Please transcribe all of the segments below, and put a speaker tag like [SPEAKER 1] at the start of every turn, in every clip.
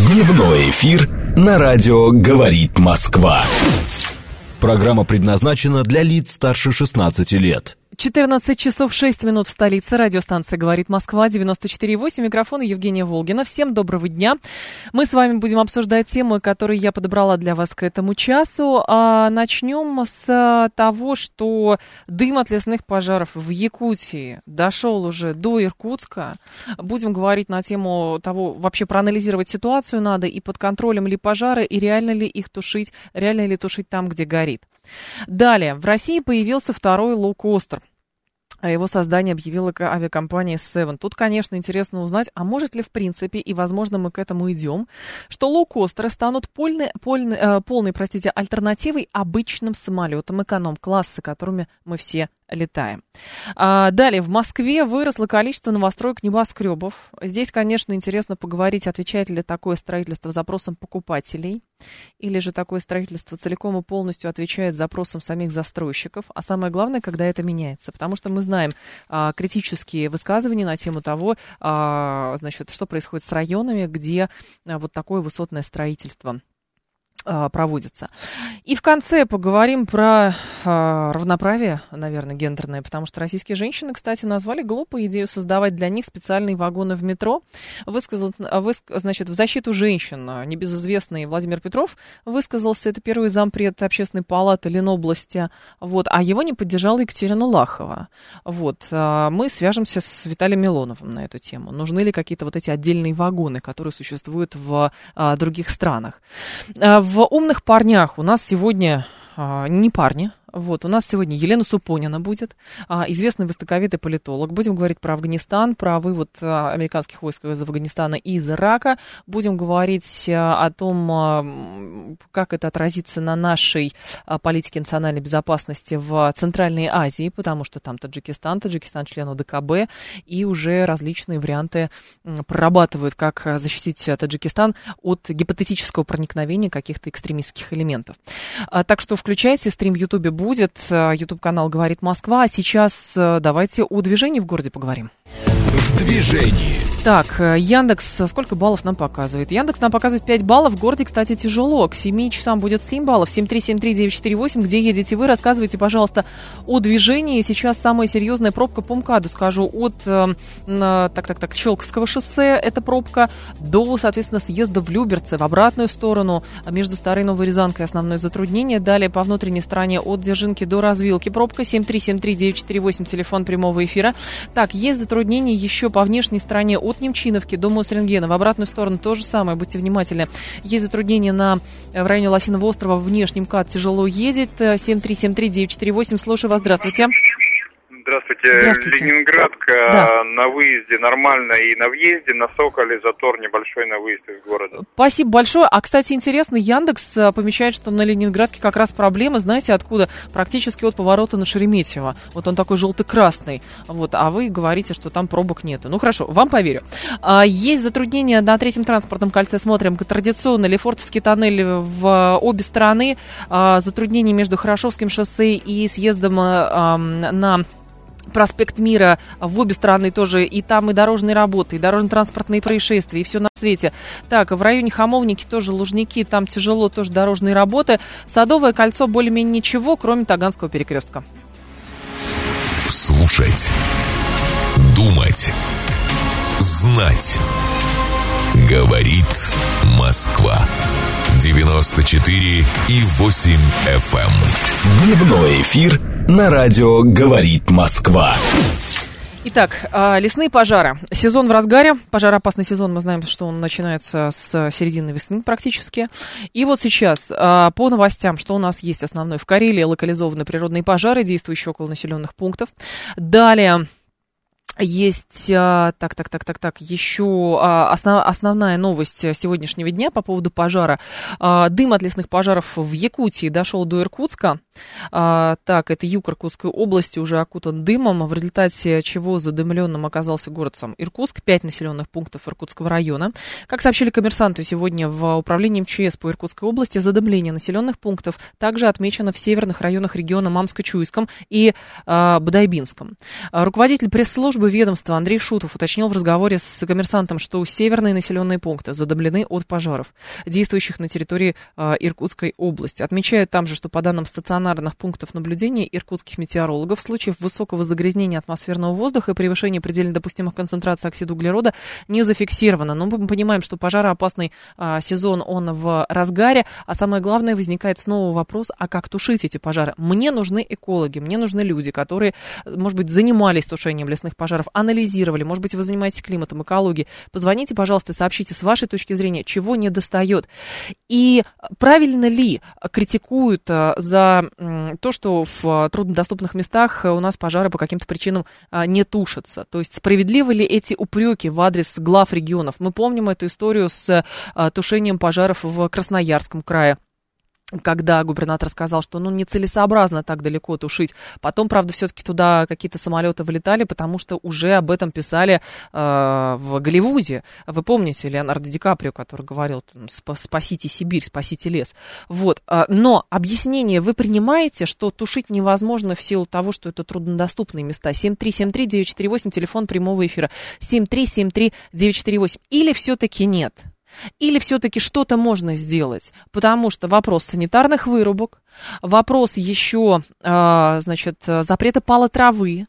[SPEAKER 1] Дневной эфир на радио «Говорит Москва». Программа предназначена для лиц старше 16 лет.
[SPEAKER 2] 14 часов 6 минут в столице. Радиостанция «Говорит Москва», 94,8. Микрофон Евгения Волгина. Всем доброго дня. Мы с вами будем обсуждать темы, которые я подобрала для вас к этому часу. Начнем с того, что дым от лесных пожаров в Якутии дошел уже до Иркутска. Будем говорить на тему того, вообще проанализировать ситуацию надо, и под контролем ли пожары, и реально ли их тушить, реально ли тушить там, где горит. Далее. В России появился второй лоукостер. О его создании объявила авиакомпания Seven. Тут, конечно, интересно узнать, а может ли в принципе, и, возможно, мы к этому идем, что лоукостеры станут полной альтернативой обычным самолетам эконом-класса, которыми мы все летаем. Далее, в Москве выросло количество новостроек небоскребов. Здесь, конечно, интересно поговорить, отвечает ли такое строительство запросам покупателей, или же такое строительство целиком и полностью отвечает запросам самих застройщиков. А самое главное, когда это меняется. Потому что мы знаем критические высказывания на тему того, значит, что происходит с районами, где вот такое высотное строительство проводится. И в конце поговорим про равноправие, наверное, гендерное, потому что российские женщины, кстати, назвали глупой идею создавать для них специальные вагоны в метро. Значит, в защиту женщин небезызвестный Владимир Петров высказался, это первый зампред Общественной палаты Ленобласти, вот, а его не поддержала Екатерина Лахова. Вот, мы свяжемся с Виталием Милоновым на эту тему. Нужны ли какие-то вот эти отдельные вагоны, которые существуют в других странах? В «Умных парнях» у нас сегодня не парни. Вот, у нас сегодня Елена Супонина будет, известный востоковед и политолог. Будем говорить про Афганистан, про вывод американских войск из Афганистана и из Ирака. Будем говорить о том, как это отразится на нашей политике национальной безопасности в Центральной Азии, потому что там Таджикистан член ОДКБ, и уже различные варианты прорабатывают, как защитить Таджикистан от гипотетического проникновения каких-то экстремистских элементов. Так что включайте, стрим в Ютубе будет, YouTube-канал «Говорит Москва». А сейчас давайте о движении в городе поговорим.
[SPEAKER 1] В движении.
[SPEAKER 2] Так, Яндекс сколько баллов нам показывает? Яндекс нам показывает 5 баллов. В городе, кстати, тяжело. К 7 часам будет 7 баллов. 7373948. Где едете вы? Рассказывайте, пожалуйста, о движении. Сейчас самая серьезная пробка по МКАДу, скажу, от Щелковского шоссе, эта пробка, до, соответственно, съезда в Люберцы, в обратную сторону, между Старой и Новой Рязанкой основное затруднение. Далее по внутренней стороне от Дзержинки до Развилки пробка. 7373948, телефон прямого эфира. Так, есть затруднение еще по внешней стороне от Немчиновки до Мосрентгена. В обратную сторону то же самое, будьте внимательны. Есть затруднения в районе Лосиного острова, внешний МКАД тяжело едет. 7373948, слушаю вас, здравствуйте.
[SPEAKER 3] Здравствуйте. Ленинградка, да. На выезде нормально и на въезде, на Соколе затор небольшой на выезд из города.
[SPEAKER 2] Спасибо большое. А, кстати, интересно, Яндекс помечает, что на Ленинградке как раз проблемы, знаете, откуда? Практически от поворота на Шереметьево. Вот он такой желто-красный. Вот, а вы говорите, что там пробок нету. Ну, хорошо, вам поверю. Есть затруднения на третьем транспортном кольце. Смотрим, традиционно Лефортовский тоннель в обе стороны. Затруднения между Хорошевским шоссе и съездом на Проспект Мира в обе стороны тоже, и там и дорожные работы, и дорожно-транспортные происшествия, и все на свете. Так, в районе Хамовники тоже Лужники, там тяжело, тоже дорожные работы. Садовое кольцо более-менее ничего, кроме Таганского перекрестка.
[SPEAKER 1] Слушать, думать, знать. Говорит Москва. 94,8 FM. Дневной эфир на радио «Говорит Москва».
[SPEAKER 2] Итак, лесные пожары. Сезон в разгаре. Пожароопасный сезон, мы знаем, что он начинается с середины весны практически. И вот сейчас по новостям, что у нас есть основной. В Карелии локализованы природные пожары, действующие около населенных пунктов. Далее есть, еще основная новость сегодняшнего дня по поводу пожара. Дым от лесных пожаров в Якутии дошел до Иркутска. Так, это юг Иркутской области уже окутан дымом, в результате чего задымленным оказался город сам Иркутск, 5 населенных пунктов Иркутского района. Как сообщили «Коммерсанту» сегодня в управлении МЧС по Иркутской области, задымление населенных пунктов также отмечено в северных районах региона Мамско-Чуйском и Бодайбинском. Руководитель пресс-службы ведомства Андрей Шутов уточнил в разговоре с «Коммерсантом», что северные населенные пункты задымлены от пожаров, действующих на территории Иркутской области. Отмечают там же, что по данным стационарных пунктов наблюдения иркутских метеорологов, случаев высокого загрязнения атмосферного воздуха и превышения предельно допустимых концентраций оксида углерода не зафиксировано. Но мы понимаем, что пожароопасный сезон, он в разгаре, а самое главное, возникает снова вопрос, а как тушить эти пожары? Мне нужны экологи, мне нужны люди, которые, может быть, занимались тушением лесных пожаров, анализировали, может быть, вы занимаетесь климатом, экологией. Позвоните, пожалуйста, и сообщите с вашей точки зрения, чего недостает. И правильно ли критикуют за то, что в труднодоступных местах у нас пожары по каким-то причинам не тушатся? То есть справедливы ли эти упреки в адрес глав регионов? Мы помним эту историю с тушением пожаров в Красноярском крае, когда губернатор сказал, что нецелесообразно так далеко тушить. Потом, правда, все-таки туда какие-то самолеты вылетали, потому что уже об этом писали в Голливуде. Вы помните Леонардо Ди Каприо, который говорил, спасите Сибирь, спасите лес. Вот. Но объяснение вы принимаете, что тушить невозможно в силу того, что это труднодоступные места? 7373948, телефон прямого эфира. 7373948. Или все-таки нет? Или все-таки что-то можно сделать? Потому что вопрос санитарных вырубок, вопрос еще, запрета пала травы,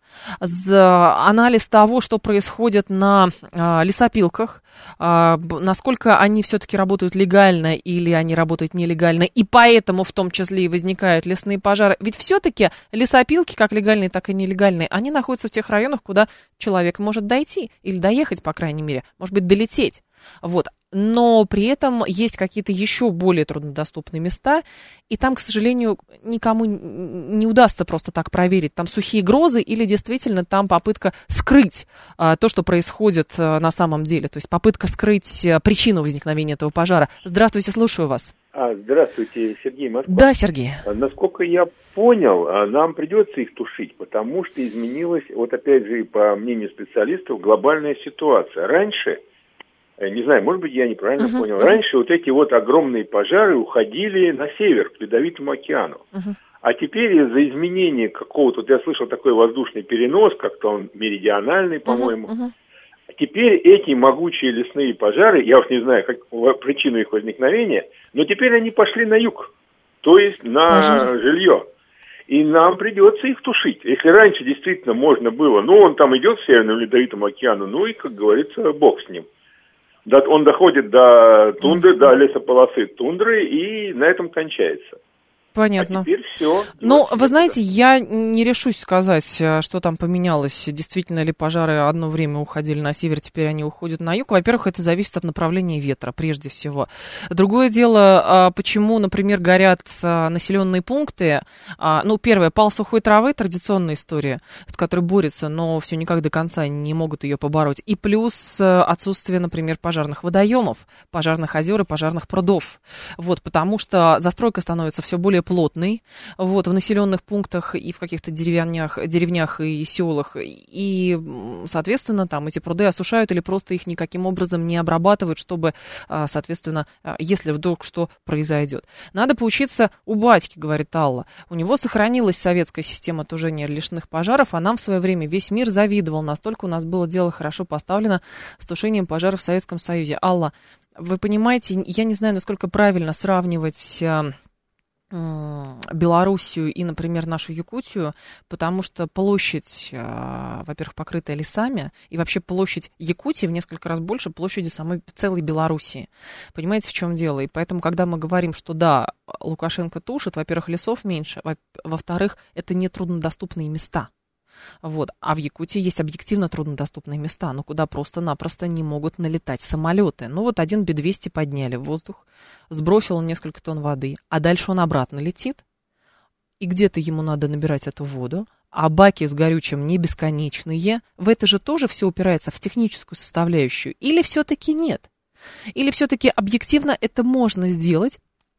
[SPEAKER 2] анализ того, что происходит на лесопилках, насколько они все-таки работают легально или они работают нелегально, и поэтому в том числе и возникают лесные пожары. Ведь все-таки лесопилки, как легальные, так и нелегальные, они находятся в тех районах, куда человек может дойти или доехать, по крайней мере, может быть, долететь. Вот. Но при этом есть какие-то еще более труднодоступные места, и там, к сожалению, никому не удастся просто так проверить, там сухие грозы или действительно там попытка скрыть то, что происходит на самом деле, то есть попытка скрыть причину возникновения этого пожара. Здравствуйте, слушаю вас.
[SPEAKER 4] Здравствуйте, Сергей, Москва.
[SPEAKER 2] Да, Сергей.
[SPEAKER 4] Насколько я понял, нам придется их тушить, потому что изменилась, вот опять же, по мнению специалистов, глобальная ситуация. Раньше, не знаю, может быть, я неправильно понял. Раньше вот эти вот огромные пожары уходили на север, к Ледовитому океану. А теперь из-за изменения какого-то, вот я слышал такой воздушный перенос, как-то он меридиональный, по-моему. Теперь эти могучие лесные пожары, я уж не знаю, причину их возникновения, но теперь они пошли на юг, то есть на жилье. И нам придется их тушить. Если раньше действительно можно было, он там идет к Северному Ледовитому океану, и, как говорится, бог с ним. Он доходит до тундры, до лесополосы тундры, и на этом кончается.
[SPEAKER 2] Понятно.
[SPEAKER 4] А теперь все.
[SPEAKER 2] Ну, вы знаете, я не решусь сказать, что там поменялось. Действительно ли пожары одно время уходили на север, теперь они уходят на юг. Во-первых, это зависит от направления ветра, прежде всего. Другое дело, почему, например, горят населенные пункты. Первое, пал сухой травы, традиционная история, с которой борются, но все никак до конца не могут ее побороть. И плюс отсутствие, например, пожарных водоемов, пожарных озер и пожарных прудов. Вот, потому что застройка становится все более плотный, в населенных пунктах и в каких-то деревнях и селах, и, соответственно, там эти пруды осушают или просто их никаким образом не обрабатывают, чтобы, соответственно, если вдруг что произойдет. Надо поучиться у батьки, говорит Алла. У него сохранилась советская система тушения лесных пожаров, а нам в свое время весь мир завидовал, настолько у нас было дело хорошо поставлено с тушением пожаров в Советском Союзе. Алла, вы понимаете, я не знаю, насколько правильно сравнивать Белоруссию и, например, нашу Якутию, потому что площадь, во-первых, покрытая лесами, и вообще площадь Якутии в несколько раз больше площади самой целой Белоруссии. Понимаете, в чем дело? И поэтому, когда мы говорим, что да, Лукашенко тушит, во-первых, лесов меньше, во-вторых, это не труднодоступные места. А в Якутии есть объективно труднодоступные места, куда просто-напросто не могут налетать самолеты. Один Би-200 подняли в воздух, сбросил он несколько тонн воды, а дальше он обратно летит, и где-то ему надо набирать эту воду, а баки с горючим не бесконечные. В это же тоже все упирается в техническую составляющую. Или все-таки нет? Или все-таки объективно это можно сделать?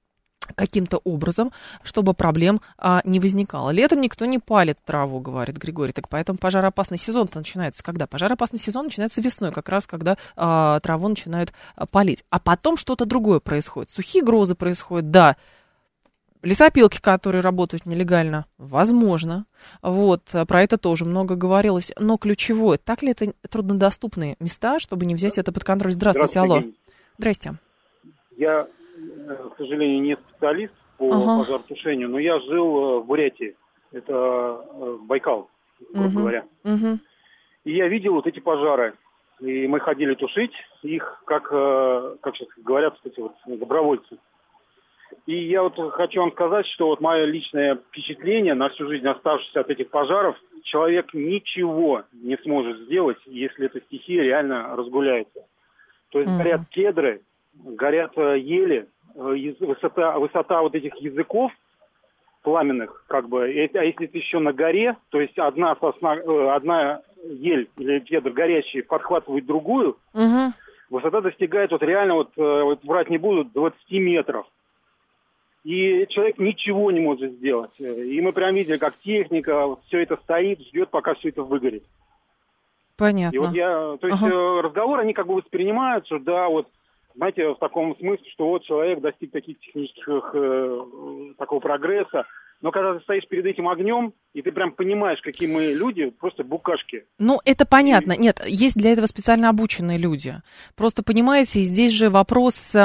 [SPEAKER 2] каким-то образом, чтобы проблем не возникало. Летом никто не палит траву, говорит Григорий. Так поэтому пожароопасный сезон-то начинается когда? Пожароопасный сезон начинается весной, как раз когда траву начинают палить. А потом что-то другое происходит. Сухие грозы происходят, да. Лесопилки, которые работают нелегально, возможно. Вот, про это тоже много говорилось. Но ключевое, так ли это труднодоступные места, чтобы не взять это под контроль? Здравствуйте, алло. Здрасте.
[SPEAKER 5] Я, к сожалению, не специалист по пожаротушению, но я жил в Бурятии. Это Байкал, грубо говоря. И я видел вот эти пожары. И мы ходили тушить их, как сейчас говорят, кстати, вот, добровольцы. И я вот хочу вам сказать, что вот мое личное впечатление на всю жизнь, оставшееся от этих пожаров, человек ничего не сможет сделать, если эта стихия реально разгуляется. То есть горят кедры, горят ели, высота вот этих языков пламенных, как бы, а если это еще на горе, то есть одна ель или кедр горящий подхватывает другую, высота достигает вот реально, вот врать не буду, 20 метров. И человек ничего не может сделать. И мы прям видели, как техника, вот все это стоит, ждет, пока все это выгорит.
[SPEAKER 2] Понятно.
[SPEAKER 5] И вот разговоры, они как бы воспринимаются, да, вот, знаете, в таком смысле, что вот человек достиг таких технических, такого прогресса, но когда ты стоишь перед этим огнем, и ты прям понимаешь, какие мы люди, просто букашки.
[SPEAKER 2] Ну, это понятно. Нет, есть для этого специально обученные люди. Просто, понимаете, здесь же вопрос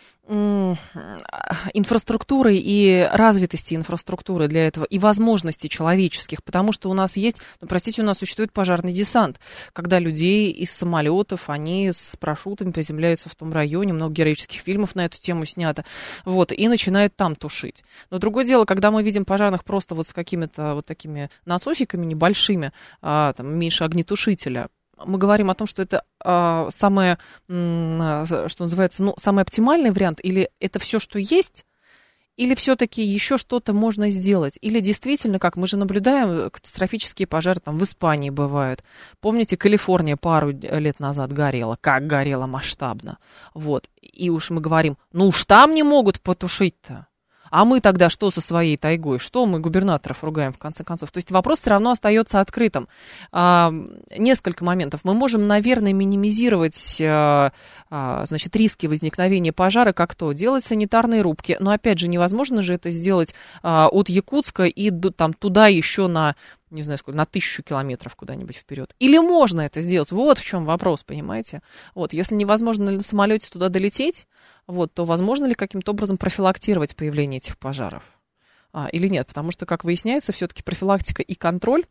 [SPEAKER 2] инфраструктуры и развитости инфраструктуры для этого и возможностей человеческих, потому что у нас есть, у нас существует пожарный десант, когда людей из самолетов, они с парашютами приземляются в том районе, много героических фильмов на эту тему снято, вот, и начинают там тушить. Но другое дело, когда мы видим пожарных просто вот с какими-то вот такими насосиками небольшими, там, меньше огнетушителя, мы говорим о том, что это самое, что называется, самый оптимальный вариант, или это все, что есть, или все-таки еще что-то можно сделать, или действительно, как мы же наблюдаем, катастрофические пожары там в Испании бывают. Помните, Калифорния пару лет назад горела, как горела масштабно, вот, и уж мы говорим, ну уж там не могут потушить-то. А мы тогда что со своей тайгой? Что мы губернаторов ругаем, в конце концов? То есть вопрос все равно остается открытым. Несколько моментов. Мы можем, наверное, минимизировать значит, риски возникновения пожара, как то делать санитарные рубки. Но, опять же, невозможно же это сделать от Якутска и там, туда еще на, не знаю сколько, на 1000 километров куда-нибудь вперед. Или можно это сделать? Вот в чем вопрос, понимаете? Вот, если невозможно на самолете туда долететь, вот, то возможно ли каким-то образом профилактировать появление этих пожаров? Или нет? Потому что, как выясняется, все-таки профилактика и контроль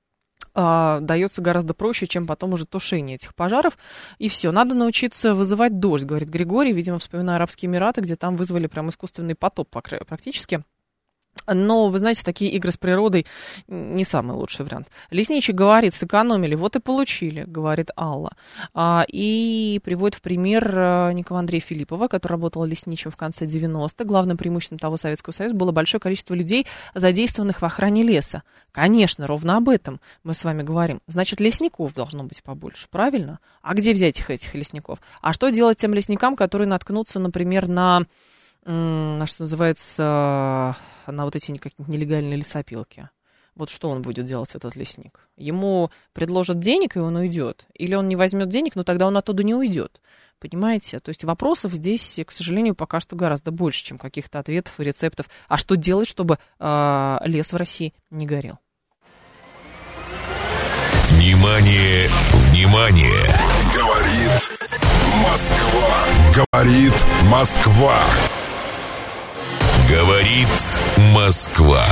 [SPEAKER 2] дается гораздо проще, чем потом уже тушение этих пожаров. И все, надо научиться вызывать дождь, говорит Григорий, видимо, вспоминая Арабские Эмираты, где там вызвали прям искусственный потоп практически. Но, вы знаете, такие игры с природой не самый лучший вариант. Лесничий говорит, сэкономили, вот и получили, говорит Алла. И приводит в пример Николая Андрея Филиппова, который работал лесничим в конце 90-х. Главным преимуществом того Советского Союза было большое количество людей, задействованных в охране леса. Конечно, ровно об этом мы с вами говорим. Значит, лесников должно быть побольше, правильно? А где взять этих лесников? А что делать тем лесникам, которые наткнутся, например, на что называется, на вот эти какие-то нелегальные лесопилки? Вот что он будет делать, этот лесник? Ему предложат денег, и он уйдет? Или он не возьмет денег, но тогда он оттуда не уйдет? Понимаете? То есть вопросов здесь, к сожалению, пока что гораздо больше, чем каких-то ответов и рецептов. А что делать, чтобы лес в России не горел?
[SPEAKER 1] Внимание, внимание! Говорит Москва. Говорит Москва. Говорит Москва.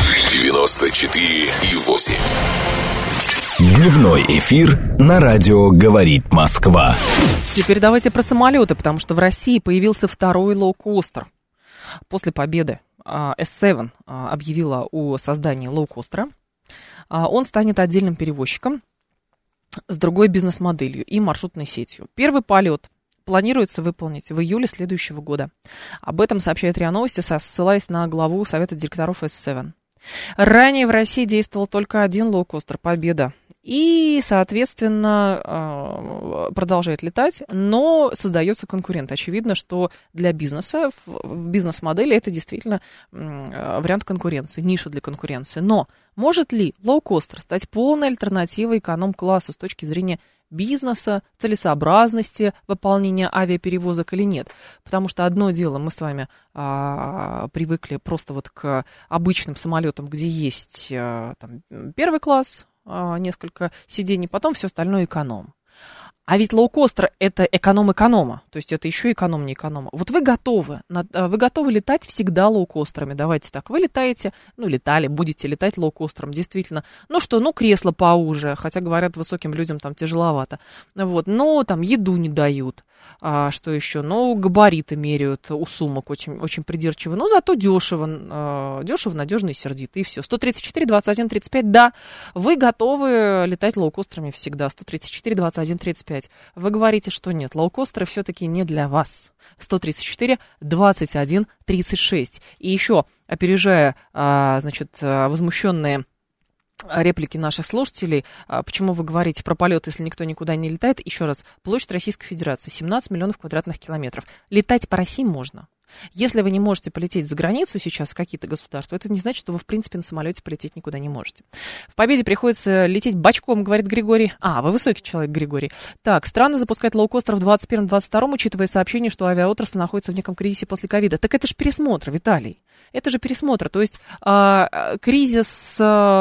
[SPEAKER 1] 94,8. Дневной эфир на радио «Говорит Москва».
[SPEAKER 2] Теперь давайте про самолеты, потому что в России появился второй лоукостер. После победы S7 объявила о создании лоукостера. Он станет отдельным перевозчиком с другой бизнес-моделью и маршрутной сетью. Первый полет планируется выполнить в июле следующего года. Об этом сообщает РИА Новости, ссылаясь на главу Совета директоров S7. Ранее в России действовал только один лоукостер «Победа». и, соответственно, продолжает летать, но создается конкурент. Очевидно, что для бизнеса, в бизнес-модели это действительно вариант конкуренции, ниша для конкуренции. Но может ли лоукостер стать полной альтернативой эконом-классу с точки зрения бизнеса, целесообразности выполнения авиаперевозок или нет? Потому что одно дело, мы с вами привыкли просто вот к обычным самолетам, где есть там, первый класс, несколько сидений, потом все остальное эконом. А ведь лоукостер – это эконом-эконома, то есть это еще эконом не эконома. Вот вы готовы летать всегда лоукостерами, давайте так, вы летаете, летали, будете летать лоукостером, действительно. Кресло поуже, хотя, говорят, высоким людям там тяжеловато. Вот, там еду не дают, что еще, габариты меряют у сумок очень, очень придирчиво, но зато дешево, надежно и сердито, и все. 134, 21, 35, да, вы готовы летать лоукостерами всегда, 134, 21, 35. Вы говорите, что нет, лоукостеры все-таки не для вас. 134, 21, 36. И еще, опережая, возмущенные реплики наших слушателей, почему вы говорите про полет, если никто никуда не летает, еще раз, площадь Российской Федерации 17 миллионов квадратных километров. Летать по России можно. Если вы не можете полететь за границу сейчас в какие-то государства, это не значит, что вы, в принципе, на самолете полететь никуда не можете. В Победе приходится лететь бочком, говорит Григорий. Вы высокий человек, Григорий. Так, странно запускать лоукостер в 2021-2022, учитывая сообщение, что авиаотрасль находится в неком кризисе после ковида. Так это же пересмотр, Виталий. Это же пересмотр. То есть кризис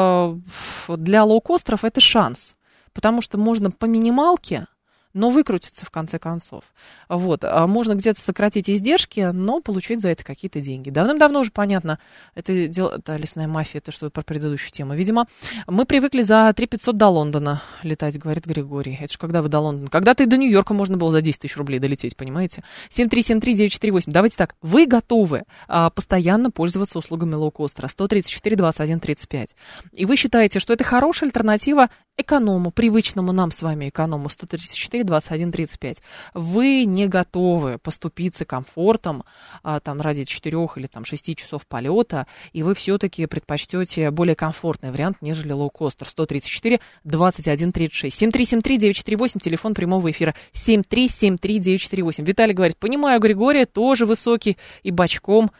[SPEAKER 2] для лоукостеров – это шанс. Потому что можно по минималке, но выкрутиться в конце концов. Вот. Можно где-то сократить издержки, но получить за это какие-то деньги. Давным-давно уже понятно, это лесная мафия, это что-то про предыдущую тему. Видимо, мы привыкли за 3 500 до Лондона летать, говорит Григорий. Это же когда вы до Лондона? Когда-то и до Нью-Йорка можно было за 10 тысяч рублей долететь, понимаете? 7373948. Давайте так, вы готовы постоянно пользоваться услугами лоукостера 134, 21, 35. И вы считаете, что это хорошая альтернатива эконому, привычному нам с вами эконому 134, 21, 35. Вы не готовы поступиться комфортом ради 4 или 6 часов полета, и вы все-таки предпочтете более комфортный вариант, нежели лоукостер 134, 21, 36. 7373948, телефон прямого эфира 7373948. Виталий говорит, понимаю, Григория тоже высокий и бочком.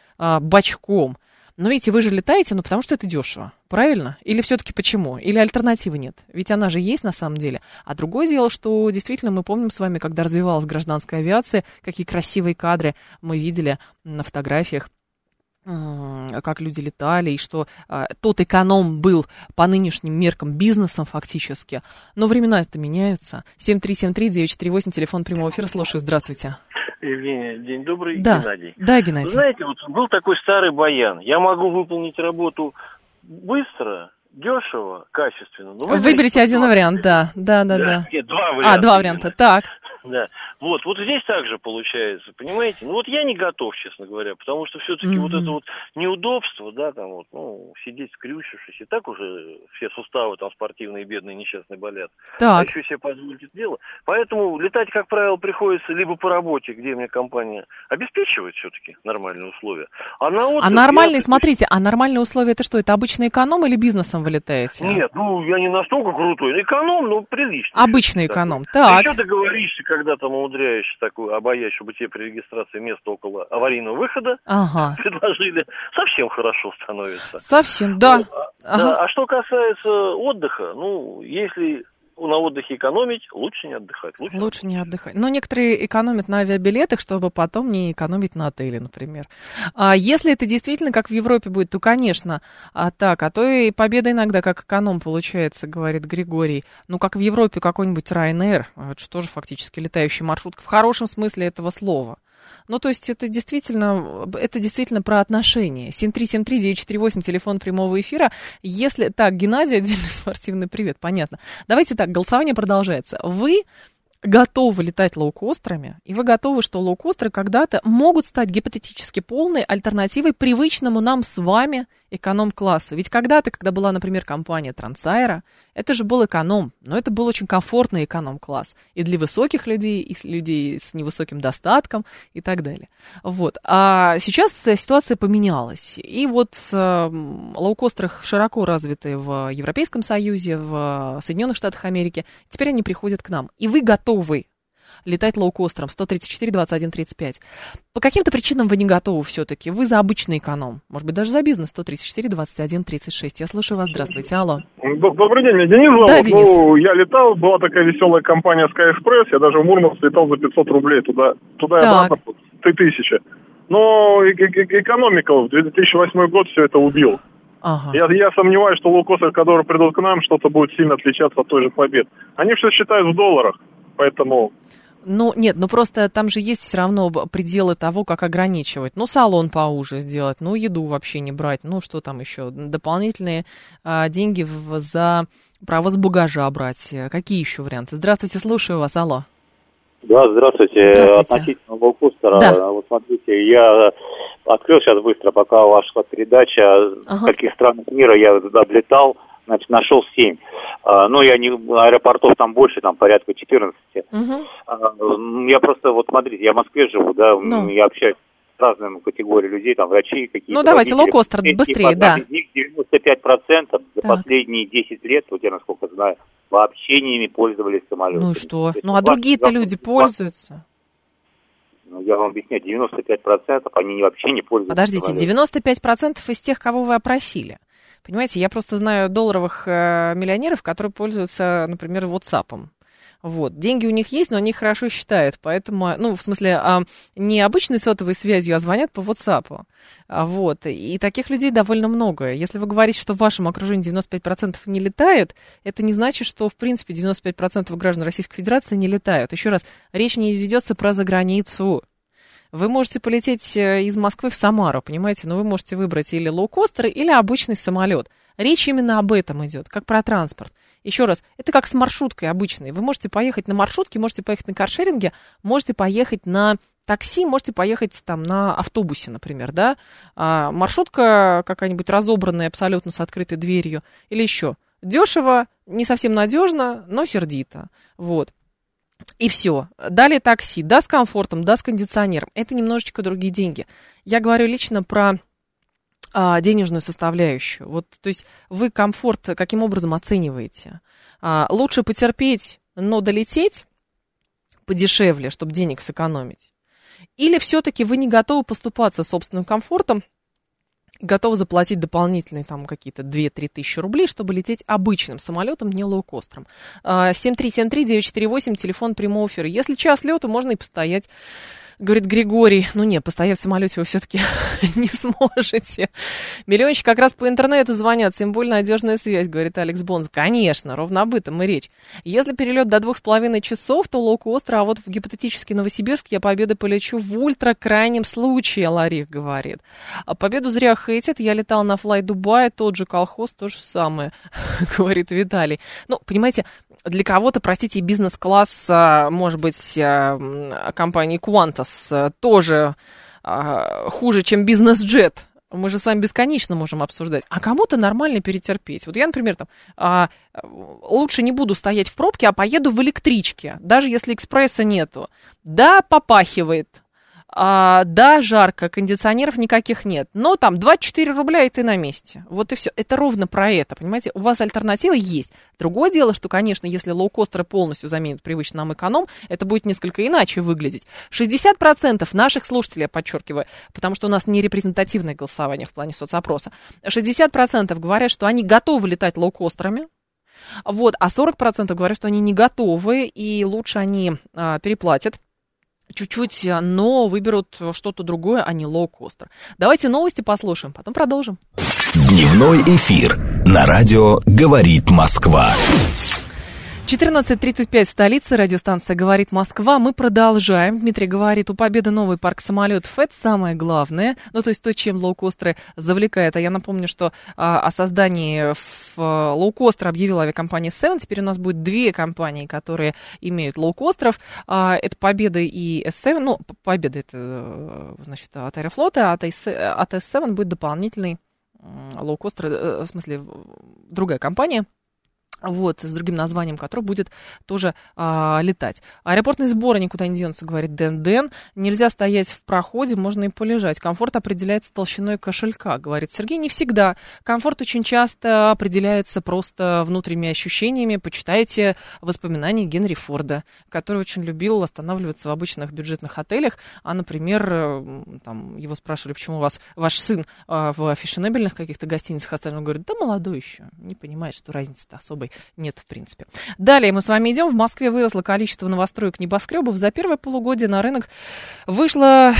[SPEAKER 2] Но видите, вы же летаете, потому что это дешево, правильно? Или все-таки почему? Или альтернативы нет? Ведь она же есть на самом деле. А другое дело, что действительно мы помним с вами, когда развивалась гражданская авиация, какие красивые кадры мы видели на фотографиях, как люди летали, и что тот эконом был по нынешним меркам бизнесом фактически. Но времена-то меняются. 7373948, телефон прямого эфира, слушаю, здравствуйте.
[SPEAKER 6] Евгений, день добрый,
[SPEAKER 2] да.
[SPEAKER 6] Геннадий.
[SPEAKER 2] Да, Геннадий.
[SPEAKER 6] Вы знаете, был такой старый баян. Я могу выполнить работу быстро, дешево, качественно.
[SPEAKER 2] Выберите один вариант, да.
[SPEAKER 6] Нет, два варианта.
[SPEAKER 2] Два варианта, так.
[SPEAKER 6] Да. Вот здесь также получается, понимаете? Я не готов, честно говоря, потому что все-таки это неудобство, сидеть скрючившись, и так уже все суставы спортивные, бедные, несчастные болят.
[SPEAKER 2] Так.
[SPEAKER 6] А еще себе позволить это дело. Поэтому летать, как правило, приходится либо по работе, где мне компания обеспечивает все-таки нормальные условия.
[SPEAKER 2] Нормальные условия это что? Это обычный эконом или бизнесом вы летаете?
[SPEAKER 6] Нет, я не настолько крутой. Эконом, но приличный.
[SPEAKER 2] Обычный эконом, так.
[SPEAKER 6] Еще договоришься, когда умудряешься такую обаять, чтобы тебе при регистрации место около аварийного выхода предложили, совсем хорошо становится.
[SPEAKER 2] Совсем, да.
[SPEAKER 6] А что касается отдыха, если на отдыхе экономить, лучше не отдыхать.
[SPEAKER 2] Лучше не отдыхать. Но некоторые экономят на авиабилетах, чтобы потом не экономить на отеле, например. Если это действительно как в Европе будет, то, конечно, так. А то и победа иногда как эконом получается, говорит Григорий. Как в Европе какой-нибудь Ryanair, это же тоже фактически летающая маршрутка, в хорошем смысле этого слова. То есть это действительно про отношения. 7373948, телефон прямого эфира. Если так, Геннадий, отдельный спортивный привет, понятно. Давайте так, голосование продолжается. Вы готовы летать лоукостерами, и вы готовы, что лоукостеры когда-то могут стать гипотетически полной альтернативой привычному нам с вами эконом-классу. Ведь когда-то, когда была, например, компания Трансаэро, это же был эконом, но это был очень комфортный эконом-класс и для высоких людей, и людей с невысоким достатком и так далее. Вот. А сейчас ситуация поменялась. И вот лоукостеры широко развиты в Европейском Союзе, в Соединенных Штатах Америки. Теперь они приходят к нам. И вы готовы летать лоукостером 134, 21, 35. По каким-то причинам вы не готовы все-таки. Вы за обычный эконом. Может быть, даже за бизнес 134, 21, 36. Я слушаю вас. Здравствуйте. Алло.
[SPEAKER 7] Добрый день, меня Денис зовут.
[SPEAKER 2] Да, Денис.
[SPEAKER 7] Ну, я летал, была такая веселая компания Sky Express. Я даже в Мурманск летал за 500 рублей. Туда и обратно 3000. Но экономика в 2008 год все это убил.
[SPEAKER 2] Ага.
[SPEAKER 7] Я сомневаюсь, что лоукостеры, которые придут к нам, что-то будет сильно отличаться от той же Побед. Они все считают в долларах, поэтому...
[SPEAKER 2] Ну, нет, ну просто там же есть все равно пределы того, как ограничивать. Ну, салон поуже сделать, ну, еду вообще не брать, ну, что там еще? Дополнительные деньги за провоз багажа брать. Какие еще варианты? Здравствуйте, слушаю вас, алло.
[SPEAKER 8] Да, здравствуйте. Относительно лоукостера,
[SPEAKER 2] да.
[SPEAKER 8] Вот смотрите, я открыл сейчас быстро, пока ваша шла передача, в каких странах мира я облетал, значит, нашел 7. Ну, аэропортов там больше, там порядка 14. Я просто, вот смотрите, я в Москве живу, да, я общаюсь с разными категориями людей, там, врачи какие-то.
[SPEAKER 2] Ну, давайте, лоукостер быстрее, да.
[SPEAKER 8] Из них 95% за последние 10 лет, вот я насколько знаю, вообще не пользовались самолетами.
[SPEAKER 2] Ну и что? Ну, а другие-то люди пользуются.
[SPEAKER 8] Ну, я вам объясняю, 95% они вообще не пользуются.
[SPEAKER 2] Подождите, 95% из тех, кого вы опросили. Понимаете, я просто знаю долларовых миллионеров, которые пользуются, например, WhatsApp. Вот. Деньги у них есть, но они хорошо считают, поэтому, ну, в смысле, не обычной сотовой связью, а звонят по WhatsApp. Вот. И таких людей довольно много. Если вы говорите, что в вашем окружении 95% не летают, это не значит, что, в принципе, 95% граждан Российской Федерации не летают. Еще раз, речь не ведется про заграницу. Вы можете полететь из Москвы в Самару, понимаете, но вы можете выбрать или лоукостер, или обычный самолет. Речь именно об этом идет, как про транспорт. Еще раз, это как с маршруткой обычной. Вы можете поехать на маршрутке, можете поехать на каршеринге, можете поехать на такси, можете поехать там на автобусе, например, да. Маршрутка какая-нибудь разобранная, абсолютно с открытой дверью, или еще. Дешево, не совсем надежно, но сердито. Вот. И все. Далее такси. Да, с комфортом, да, с кондиционером. Это немножечко другие деньги. Я говорю лично про денежную составляющую. Вот, то есть вы комфорт каким образом оцениваете? Лучше потерпеть, но долететь подешевле, чтобы денег сэкономить? Или все-таки вы не готовы поступаться собственным комфортом, готовы заплатить дополнительные там какие-то 2-3 тысячи рублей, чтобы лететь обычным самолетом, не лоукостером? 7373948, телефон прямого эфира. Если час лету, можно и постоять. Говорит Григорий, ну не, постоять в самолете вы все-таки не сможете. Миллионщик как раз по интернету звонят, тем более надежная связь, говорит Алекс Бонс. Конечно, ровно об этом и речь. Если перелет до 2,5 часов, то лоукостер, а вот в гипотетический Новосибирск я Победы полечу в ультра-крайнем случае, Ларих говорит. А Победу зря хейтят, я летал на Fly Dubai, тот же колхоз, то же самое, говорит Виталий. Ну, понимаете, для кого-то, простите, бизнес-класс, может быть, компании Qantas тоже хуже, чем бизнес-джет. Мы же с вами бесконечно можем обсуждать. А кому-то нормально перетерпеть. Вот я, например, там, лучше не буду стоять в пробке, а поеду в электричке, даже если экспресса нету. Да, попахивает. Да, жарко, кондиционеров никаких нет. Но там 24 рубля, и ты на месте. Вот и все. Это ровно про это, понимаете? У вас альтернатива есть. Другое дело, что, конечно, если лоукостеры полностью заменят привычный нам эконом, это будет несколько иначе выглядеть. 60% наших слушателей, я подчеркиваю, потому что у нас не репрезентативное голосование в плане соцопроса, 60% говорят, что они готовы летать лоукостерами. Вот, а 40% говорят, что они не готовы, и лучше они переплатят чуть-чуть, но выберут что-то другое, а не лоукостер. Давайте новости послушаем, потом продолжим.
[SPEAKER 1] Дневной эфир на радио «Говорит Москва».
[SPEAKER 2] 14:35 в столице, радиостанция «Говорит Москва». Мы продолжаем. Дмитрий говорит, у Победы новый парк самолетов. Это самое главное. Ну, то есть то, чем лоукостеры завлекают. А я напомню, что о создании лоукостера объявила авиакомпания Seven. Теперь у нас будет две компании, которые имеют лоукостеров. Это Победа и S7. Ну, Победа это, значит, от Аэрофлота, а от S7 будет дополнительный лоукостер, в смысле, другая компания. Вот, с другим названием, который будет тоже летать. Аэропортные сборы никуда не денутся, говорит Дэн. Нельзя стоять в проходе, можно и полежать. Комфорт определяется толщиной кошелька, говорит Сергей. Не всегда. Комфорт очень часто определяется просто внутренними ощущениями. Почитайте воспоминания Генри Форда, который очень любил останавливаться в обычных бюджетных отелях. А, например, там, его спрашивали, почему у вас ваш сын в фешенебельных каких-то гостиницах оставил. Он говорит, да молодой еще, не понимает, что разницы-то особой нет, в принципе. Далее мы с вами идем. В Москве выросло количество новостроек небоскребов. За первое полугодие на рынок вышло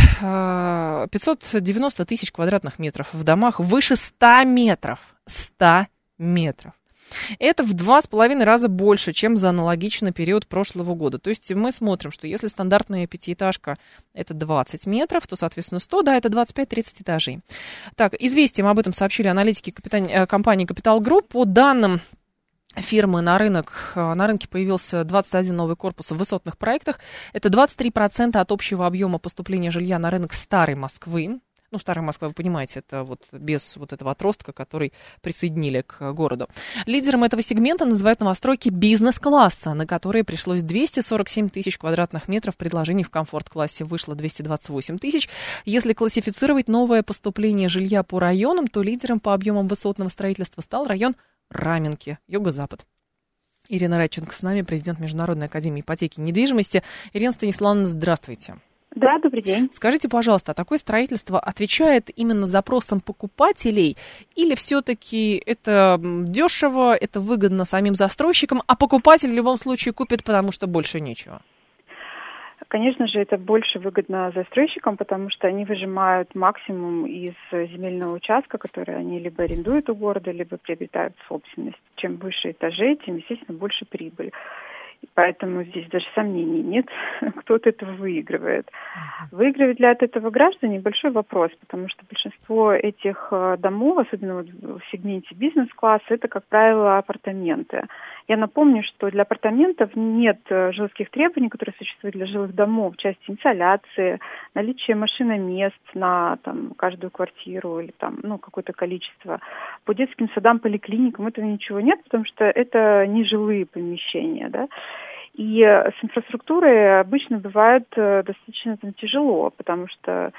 [SPEAKER 2] 590 тысяч квадратных метров. В домах выше 100 метров. 100 метров. Это в 2,5 раза больше, чем за аналогичный период прошлого года. То есть мы смотрим, что если стандартная пятиэтажка это 20 метров, то, соответственно, 100, да, это 25-30 этажей. Так, известием об этом сообщили аналитики компании Capital Group. По данным фирмы на рынке появился 21 новый корпус в высотных проектах. Это 23% от общего объема поступления жилья на рынок Старой Москвы. Ну, Старая Москва, вы понимаете, это вот без вот этого отростка, который присоединили к городу. Лидером этого сегмента называют новостройки бизнес-класса, на которые пришлось 247 тысяч квадратных метров. Предложений в комфорт-классе вышло 228 тысяч. Если классифицировать новое поступление жилья по районам, то лидером по объемам высотного строительства стал район Раменки, юго-запад. Ирина Радченко с нами, президент Международной академии ипотеки и недвижимости. Ирина Станиславовна, здравствуйте.
[SPEAKER 9] Да, добрый день.
[SPEAKER 2] Скажите, пожалуйста, а такое строительство отвечает именно запросам покупателей или все-таки это дешево, это выгодно самим застройщикам, а покупатель в любом случае купит, потому что больше нечего?
[SPEAKER 9] Конечно же, это больше выгодно застройщикам, потому что они выжимают максимум из земельного участка, который они либо арендуют у города, либо приобретают в собственность. Чем выше этажей, тем, естественно, больше прибыль. Поэтому здесь даже сомнений нет, кто от этого выигрывает. Выигрывают ли от этого граждане? Большой вопрос, потому что большинство этих домов, особенно в сегменте бизнес-класса, это, как правило, апартаменты. Я напомню, что для апартаментов нет жестких требований, которые существуют для жилых домов, в части инсоляции, наличие машиномест на каждую квартиру или какое-то количество. По детским садам, поликлиникам этого ничего нет, потому что это не жилые помещения, да. И с инфраструктурой обычно бывает достаточно тяжело, потому что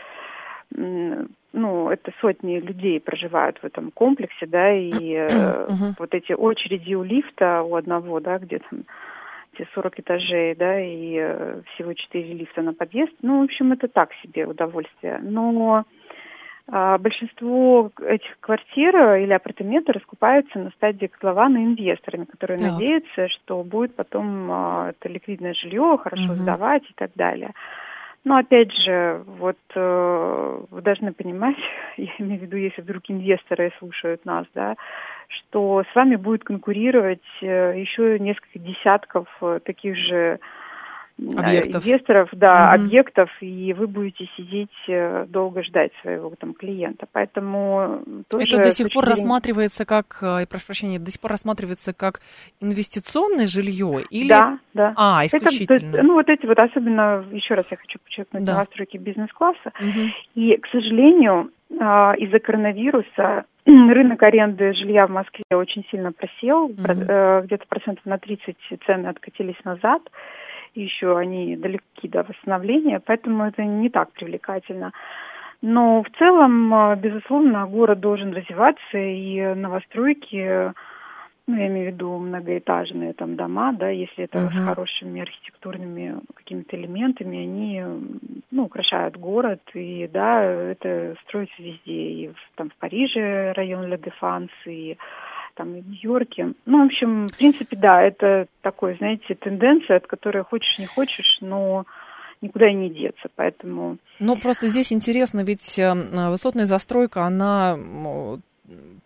[SPEAKER 9] это сотни людей проживают в этом комплексе, да, и вот эти очереди у лифта у одного, да, где там те 40 этажей, да, и всего 4 лифта на подъезд, в общем, это так себе удовольствие. Но большинство этих квартир или апартаментов раскупаются на стадии котлована инвесторами, которые надеются, что будет потом это ликвидное жилье, хорошо сдавать и так далее. Но опять же, вот вы должны понимать, я имею в виду, если вдруг инвесторы слушают нас, да, что с вами будет конкурировать еще несколько десятков таких же инвесторов, объектов, и вы будете сидеть долго ждать своего клиента. Поэтому тоже,
[SPEAKER 2] это до сих пор рассматривается как, прошу прощения, до сих пор рассматривается как инвестиционное жилье или?
[SPEAKER 9] Да.
[SPEAKER 2] Исключительно.
[SPEAKER 9] Это, особенно, еще раз я хочу подчеркнуть, новостройки бизнес-класса. И, к сожалению, из-за коронавируса рынок аренды жилья в Москве очень сильно просел, где-то процентов на 30 цены откатились назад. Еще они далеки до восстановления, поэтому это не так привлекательно. Но в целом, безусловно, город должен развиваться, и новостройки, я имею в виду многоэтажные дома, да, если это с хорошими архитектурными какими-то элементами, они, украшают город, и, да, это строится везде, и в Париже район Ля Дефанс, и в Нью-Йорке. В общем, в принципе, да, это такое, знаете, тенденция, от которой хочешь не хочешь, но никуда и не деться, поэтому...
[SPEAKER 2] Просто здесь интересно, ведь высотная застройка, она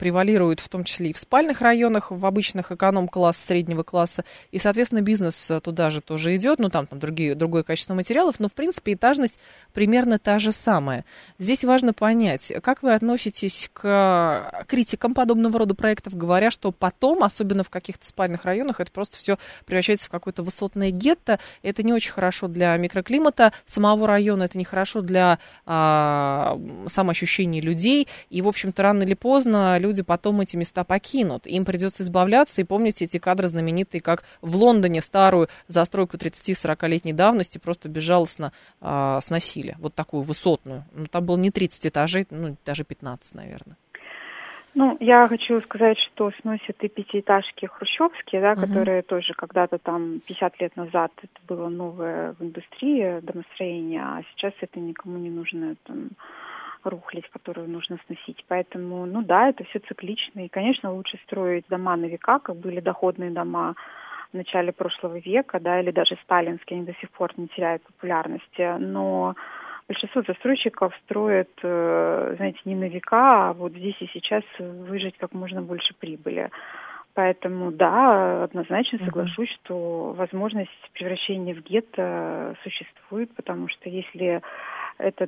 [SPEAKER 2] превалирует в том числе и в спальных районах, в обычных эконом-класс, среднего класса, и, соответственно, бизнес туда же тоже идет, ну, там другое качество материалов, но, в принципе, этажность примерно та же самая. Здесь важно понять, как вы относитесь к критикам подобного рода проектов, говоря, что потом, особенно в каких-то спальных районах, это просто все превращается в какое-то высотное гетто, это не очень хорошо для микроклимата самого района, это нехорошо для самоощущения людей, и, в общем-то, рано или поздно люди потом эти места покинут. Им придется избавляться, и помните эти кадры знаменитые, как в Лондоне старую застройку 30-40-летней давности просто безжалостно сносили, вот такую высотную. Ну, там было не 30 этажей, ну, даже 15, наверное.
[SPEAKER 9] Ну, я хочу сказать, что сносят и пятиэтажки хрущевские, да, которые тоже когда-то там 50 лет назад это было новое в индустрии домостроения, а сейчас это никому не нужно, там, рухлядь, которую нужно сносить. Поэтому, ну да, это все циклично. И, конечно, лучше строить дома на века, как были доходные дома в начале прошлого века, да, или даже сталинские, они до сих пор не теряют популярности. Но большинство застройщиков строят, знаете, не на века, а вот здесь и сейчас выжать как можно больше прибыли. Поэтому, да, однозначно соглашусь, что возможность превращения в гетто существует, потому что если этот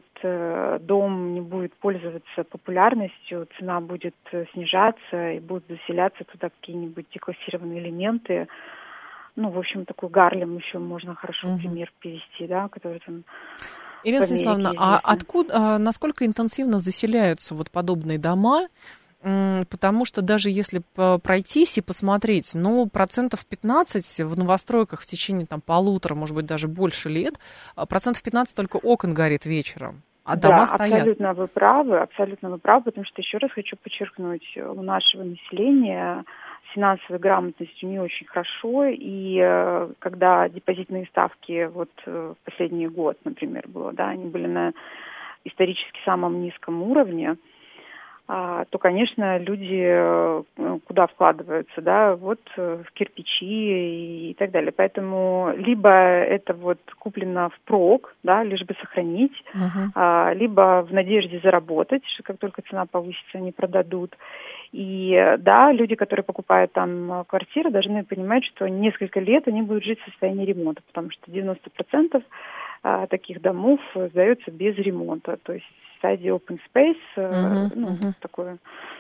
[SPEAKER 9] дом не будет пользоваться популярностью, цена будет снижаться и будут заселяться туда какие-нибудь деклассированные элементы. Ну, в общем, такой Гарлем еще можно хорошо пример привести, да, который там...
[SPEAKER 2] Ирина Станиславовна, а откуда, насколько интенсивно заселяются вот подобные дома? Потому что даже если пройтись и посмотреть, ну, 15% в новостройках в течение там 1,5, может быть, даже больше лет, 15% только окон горит вечером, а дома стоят.
[SPEAKER 9] Абсолютно вы правы, потому что, еще раз хочу подчеркнуть, у нашего населения с финансовой грамотностью не очень хорошо, и когда депозитные ставки, вот последний год, например, было, да, они были на исторически самом низком уровне, то, конечно, люди куда вкладываются, да, вот в кирпичи и так далее. Поэтому либо это вот куплено впрок, да, лишь бы сохранить, либо в надежде заработать, что как только цена повысится, они продадут. И да, люди, которые покупают там квартиры, должны понимать, что несколько лет они будут жить в состоянии ремонта, потому что 90% таких домов сдается без ремонта, то есть в стадии open space, такое,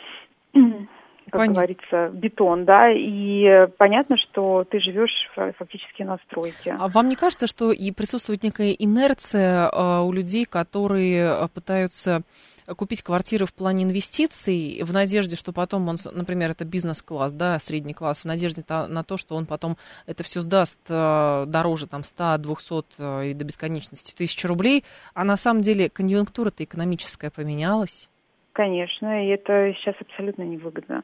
[SPEAKER 9] как говорится, бетон, да, и понятно, что ты живешь фактически на стройке.
[SPEAKER 2] А вам не кажется, что и присутствует некая инерция у людей, которые пытаются купить квартиры в плане инвестиций в надежде, что потом он, например, это бизнес-класс, да, средний класс, в надежде на то, что он потом это все сдаст дороже, там, 100, 200 и до бесконечности 1000 рублей, а на самом деле конъюнктура-то экономическая поменялась?
[SPEAKER 9] Конечно, и это сейчас абсолютно невыгодно.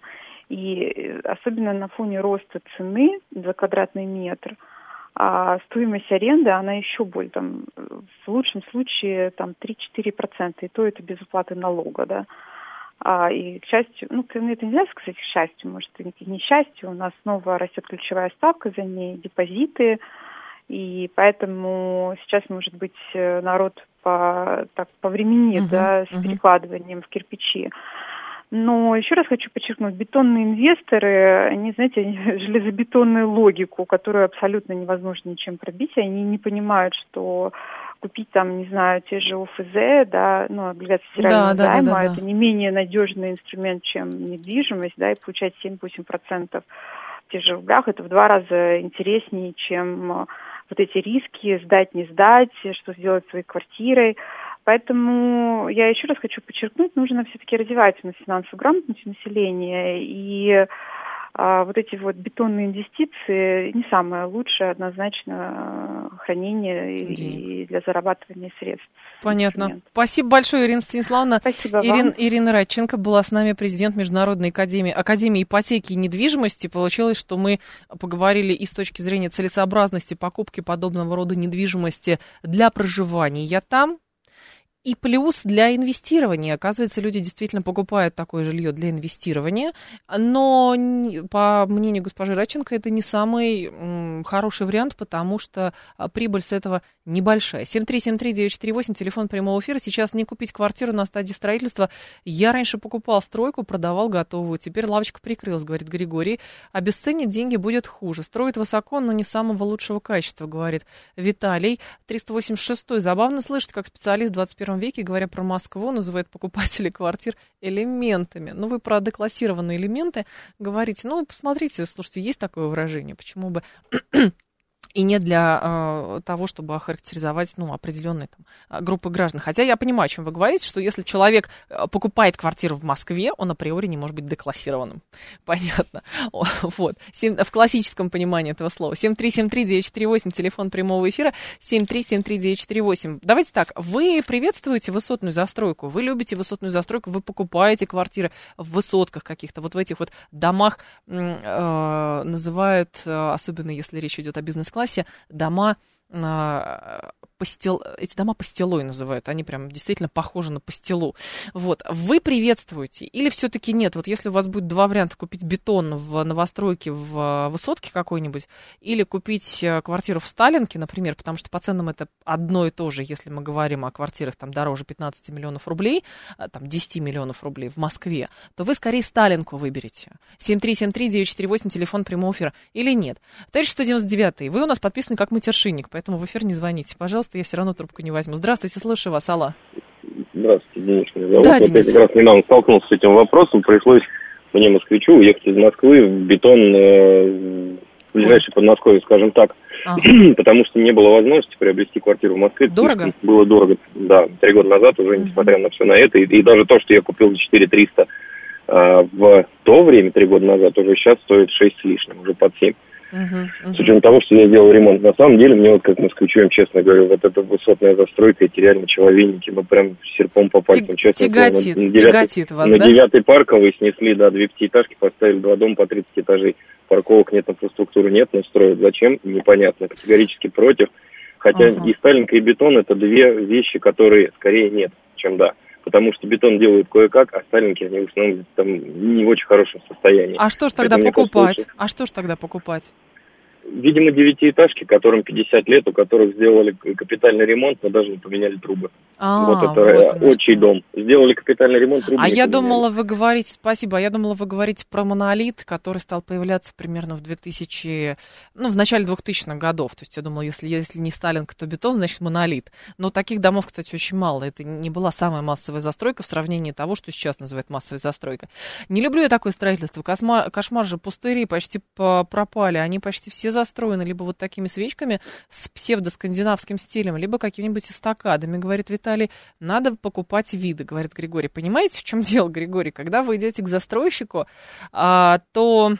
[SPEAKER 9] И особенно на фоне роста цены за квадратный метр, а стоимость аренды, она еще более, там, в лучшем случае, там, 3-4%, и то это без уплаты налога, да. И, к счастью, ну, это нельзя сказать к счастью, может, и к несчастью, у нас снова растет ключевая ставка, за ней депозиты, и поэтому сейчас, может быть, народ повременит, да, с перекладыванием в кирпичи. Но еще раз хочу подчеркнуть, бетонные инвесторы, они, знаете, железобетонную логику, которую абсолютно невозможно ничем пробить, они не понимают, что купить там, не знаю, те же ОФЗ, да, ну, облигации федерального займа, это не менее надежный инструмент, чем недвижимость, да, и получать 7-8% в тех же рублях, это в 2 раза интереснее, чем вот эти риски, сдать, не сдать, что сделать с своей квартирой. Поэтому я еще раз хочу подчеркнуть, нужно все-таки развивать финансовую грамотность населения, и вот эти вот бетонные инвестиции не самое лучшее однозначно хранение и для зарабатывания средств.
[SPEAKER 2] Понятно. Спасибо большое, Ирина Станиславовна.
[SPEAKER 9] Спасибо вам.
[SPEAKER 2] Ирина Радченко была с нами, президент Международной академии ипотеки и недвижимости. Получилось, что мы поговорили и с точки зрения целесообразности покупки подобного рода недвижимости для проживания там, и плюс для инвестирования. Оказывается, люди действительно покупают такое жилье для инвестирования, но, по мнению госпожи Радченко, это не самый хороший вариант, потому что прибыль с этого небольшая. 7373948, телефон прямого эфира. Сейчас не купить квартиру на стадии строительства. Я раньше покупал стройку, продавал готовую. Теперь лавочка прикрылась, говорит Григорий. Обесценит деньги, будет хуже. Строит высоко, но не самого лучшего качества, говорит Виталий. 386-й. Забавно слышать, как специалист в 21 веке, говоря про Москву, называет покупателей квартир элементами. Ну, вы про деклассированные элементы говорите. Ну, посмотрите, слушайте, есть такое выражение. Почему бы... И не для того, чтобы охарактеризовать определенные группы граждан. Хотя я понимаю, о чем вы говорите, что если человек покупает квартиру в Москве, он априори не может быть деклассированным. Понятно. Вот. В классическом понимании этого слова. 7373948, телефон прямого эфира, 7373948. Давайте так, вы приветствуете высотную застройку, вы любите высотную застройку, вы покупаете квартиры в высотках каких-то, вот в этих вот домах называют, особенно если речь идет о бизнес-классе, дома, эти дома пастилой называют, они прям действительно похожи на пастилу. Вот, вы приветствуете или все-таки нет? Вот если у вас будет два варианта, купить бетон в новостройке в высотке какой-нибудь или купить квартиру в Сталинке, например, потому что по ценам это одно и то же, если мы говорим о квартирах там дороже 15 миллионов рублей, там 10 миллионов рублей в Москве, то вы скорее Сталинку выберете. 7373948, телефон прямого эфира, или нет? 1199, вы у нас подписаны как матершинник, поэтому в эфир не звоните, пожалуйста, я все равно трубку не возьму. Здравствуйте, слушаю вас, алло.
[SPEAKER 10] Здравствуйте, Денис, меня зовут.
[SPEAKER 2] Да,
[SPEAKER 10] вот
[SPEAKER 2] Денис.
[SPEAKER 10] я как раз недавно столкнулся с этим вопросом, пришлось мне, москвичу, уехать из Москвы в бетон в ближайшее Подмосковье, скажем так, потому что не было возможности приобрести квартиру в Москве.
[SPEAKER 2] Дорого?
[SPEAKER 10] Было дорого, да, 3 года назад уже, несмотря на все на это, и даже то, что я купил за 4300 в то время, 3 года назад, уже сейчас стоит 6 с лишним, уже под 7. С учетом того, что я делал ремонт. На самом деле, мне вот как москвичу, я честно говорю, вот эта высотная застройка, эти реально человейники, ну прям серпом по пальцам, честно.
[SPEAKER 2] Тяготит вас,
[SPEAKER 10] на
[SPEAKER 2] да?
[SPEAKER 10] 9-й Парковой снесли, да, 2 пятиэтажки, поставили 2 дома по 30 этажей. Парковок нет, инфраструктуры нет, но строят. Зачем? Непонятно. Категорически против. Хотя и Сталинка, и бетон — это две вещи, которые скорее нет, чем да. Потому что бетон делают кое-как, а сталинки, они в основном там не в очень хорошем состоянии.
[SPEAKER 2] А что ж тогда покупать? А что ж тогда покупать?
[SPEAKER 10] Видимо, 9-этажки, которым 50 лет, у которых сделали капитальный ремонт, но даже не поменяли трубы. Вот это отчий дом. Сделали капитальный ремонт, трубы не
[SPEAKER 2] я
[SPEAKER 10] поменяли.
[SPEAKER 2] думала, вы говорите, спасибо, я думала, вы говорите про монолит, который стал появляться примерно в в начале 2000-х годов. То есть я думала, если не Сталинка, то бетон, значит монолит. Но таких домов, кстати, очень мало. Это не была самая массовая застройка в сравнении того, что сейчас называют массовой застройкой. Не люблю я такое строительство. Кошмар же, пустыри почти пропали. Они почти все застроены либо вот такими свечками с псевдоскандинавским стилем, либо какими-нибудь эстакадами, говорит Виталий. Надо покупать виды, говорит Григорий. Понимаете, в чем дело, Григорий? Когда вы идете к застройщику, то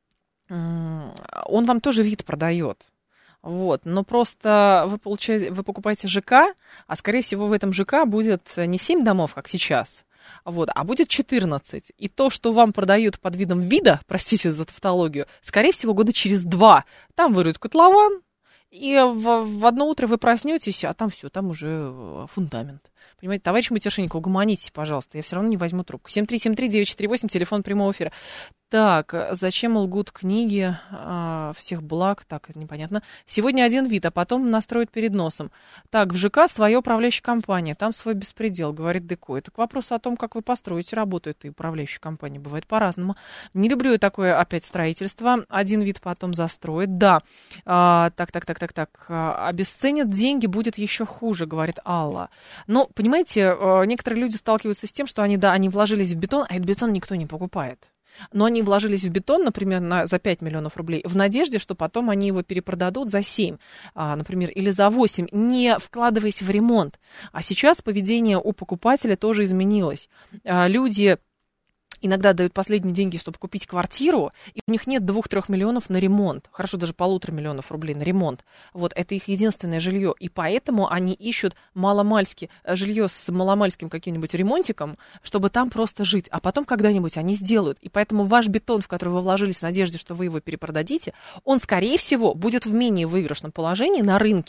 [SPEAKER 2] он вам тоже вид продает. Вот, но просто вы покупаете ЖК, а скорее всего в этом ЖК будет не 7 домов, как сейчас, а будет 14. И то, что вам продают под видом вида, простите за тавтологию, скорее всего года через 2. Там вырует котлован, и в одно утро вы проснетесь, а там все, там уже фундамент. Понимаете, товарищ матершинник, угомонитесь, пожалуйста, я все равно не возьму трубку. 7373948, телефон прямого эфира. Так, зачем лгут книги всех благ? Так, непонятно. Сегодня один вид, а потом настроят перед носом. Так, в ЖК своя управляющая компания, там свой беспредел, говорит Деко. Это к вопросу о том, как вы построите работу этой управляющей компании. Бывает по-разному. Не люблю я такое опять строительство. Один вид потом застроят. Да. Так. Обесценят деньги, будет еще хуже, говорит Алла. Но, понимаете, некоторые люди сталкиваются с тем, что они вложились в бетон, а этот бетон никто не покупает. Но они вложились в бетон, например, за 5 миллионов рублей, в надежде, что потом они его перепродадут за 7, например, или за 8, не вкладываясь в ремонт. А сейчас поведение у покупателя тоже изменилось. Люди иногда дают последние деньги, чтобы купить квартиру, и у них нет 2-3 миллионов на ремонт. Хорошо, даже 1,5 миллиона рублей на ремонт. Вот, это их единственное жилье. И поэтому они ищут жилье с маломальским каким-нибудь ремонтиком, чтобы там просто жить. А потом когда-нибудь они сделают. И поэтому ваш бетон, в который вы вложились в надежде, что вы его перепродадите, он, скорее всего, будет в менее выигрышном положении на рынке.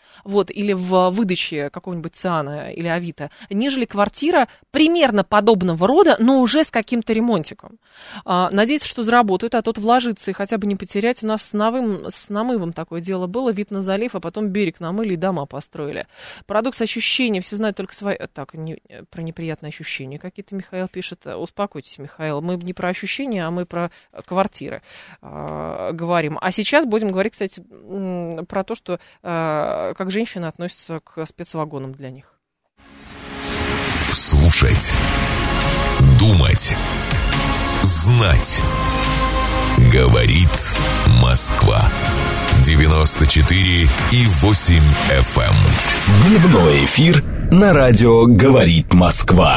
[SPEAKER 2] вот, или в выдаче какого-нибудь Циана или Авито, нежели квартира примерно подобного рода, но уже с каким-то ремонтиком. Надеюсь, что заработают, а тут вложиться и хотя бы не потерять. У нас с намывом такое дело было, вид на залив, а потом берег намыли и дома построили. Парадокс ощущений, все знают только свои... Так, про неприятные ощущения какие-то Михаил пишет. Успокойтесь, Михаил, мы не про ощущения, а мы про квартиры говорим. А сейчас будем говорить, кстати, про то, что как женщины относятся к спецвагонам для них.
[SPEAKER 1] Слушать, думать, знать. Говорит Москва. 94,8 FM. Дневной эфир на радио «Говорит Москва».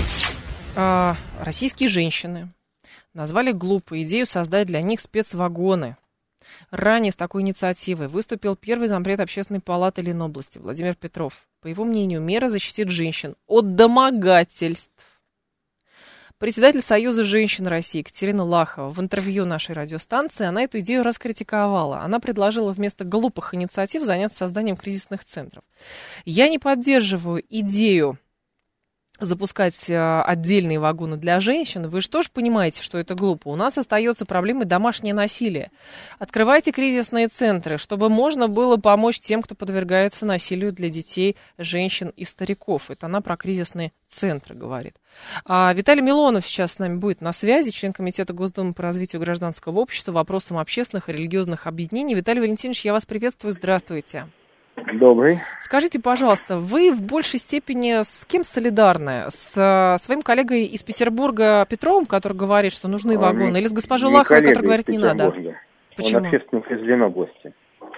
[SPEAKER 2] Российские женщины назвали глупой идею создать для них спецвагоны. Ранее с такой инициативой выступил первый зампред Общественной палаты Ленобласти Владимир Петров. По его мнению, мера защитит женщин от домогательств. Председатель Союза женщин России Екатерина Лахова в интервью нашей радиостанции, она эту идею раскритиковала. Она предложила вместо глупых инициатив заняться созданием кризисных центров. Я не поддерживаю идею запускать отдельные вагоны для женщин. Вы же тоже понимаете, что это глупо. У нас остается проблемой домашнее насилие. Открывайте кризисные центры, чтобы можно было помочь тем, кто подвергается насилию для детей, женщин и стариков. Это она про кризисные центры говорит. Виталий Милонов сейчас с нами будет на связи, член Комитета Госдумы по развитию гражданского общества, вопросам общественных и религиозных объединений. Виталий Валентинович, я вас приветствую. Здравствуйте.
[SPEAKER 11] Добрый.
[SPEAKER 2] Скажите, пожалуйста, вы в большей степени с кем солидарны? С своим коллегой из Петербурга Петровым, который говорит, что нужны вагоны, или с госпожой Лаховой, которая говорит, не надо? Почему?
[SPEAKER 11] Он общественник из Ленобласти.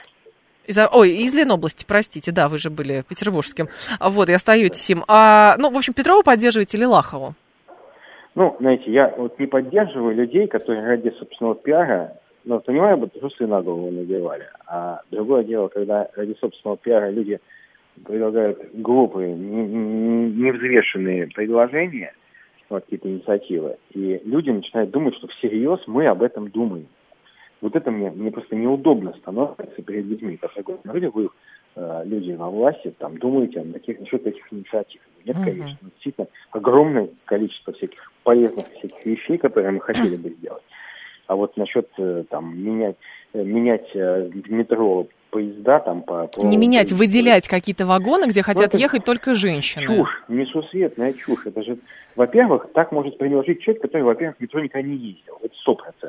[SPEAKER 2] Из Ленобласти, простите, да, вы же были петербургским. Вот, и остаетесь им. В общем, Петрова поддерживаете или Лахову?
[SPEAKER 11] Знаете, я не поддерживаю людей, которые ради собственного пиара, понимаю, бы трусы на голову надевали. А другое дело, когда ради собственного пиара люди предлагают глупые, невзвешенные предложения, какие-то инициативы, и люди начинают думать, что всерьез мы об этом думаем. Вот это мне просто неудобно становится перед людьми. Потому что вы, люди во власти, думаете насчет таких инициатив. Нет, конечно. Действительно, огромное количество всяких полезных всяких вещей, которые мы хотели бы сделать. А вот насчет менять в метро поезда
[SPEAKER 2] Не менять, выделять какие-то вагоны, где хотят ехать только женщины.
[SPEAKER 11] Чушь, несусветная чушь. Это же, во-первых, так может предложить человек, который, во-первых, в метро никогда не ездил. Это 100%.